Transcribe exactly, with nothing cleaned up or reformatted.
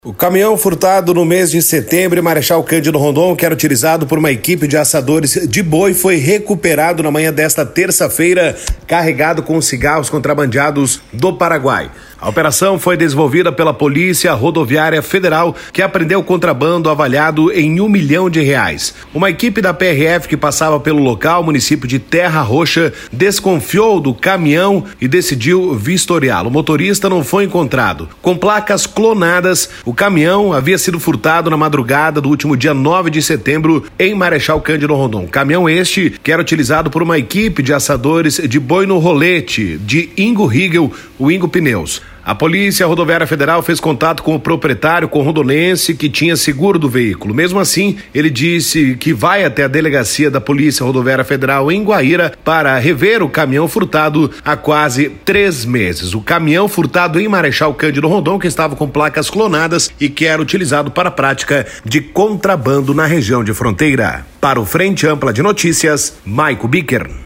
O caminhão furtado no mês de setembro em Marechal Cândido Rondon, que era utilizado por uma equipe de assadores de boi, foi recuperado na manhã desta terça-feira, carregado com cigarros contrabandeados do Paraguai. A operação foi desenvolvida pela Polícia Rodoviária Federal, que apreendeu o contrabando avaliado em um milhão de reais. Uma equipe da P R F que passava pelo local, município de Terra Roxa, desconfiou do caminhão e decidiu vistoriá-lo. O motorista não foi encontrado. Com placas clonadas, o caminhão havia sido furtado na madrugada do último dia nove de setembro em Marechal Cândido Rondon. Caminhão este que era utilizado por uma equipe de assadores de boi no rolete de Ingo Riegel, o Ingo Pneus. A Polícia Rodoviária Federal fez contato com o proprietário, com o rondonense, que tinha seguro do veículo. Mesmo assim, ele disse que vai até a delegacia da Polícia Rodoviária Federal em Guaíra para rever o caminhão furtado há quase três meses. O caminhão furtado em Marechal Cândido Rondon, que estava com placas clonadas e que era utilizado para a prática de contrabando na região de fronteira. Para o Frente Ampla de Notícias, Maico Bicker.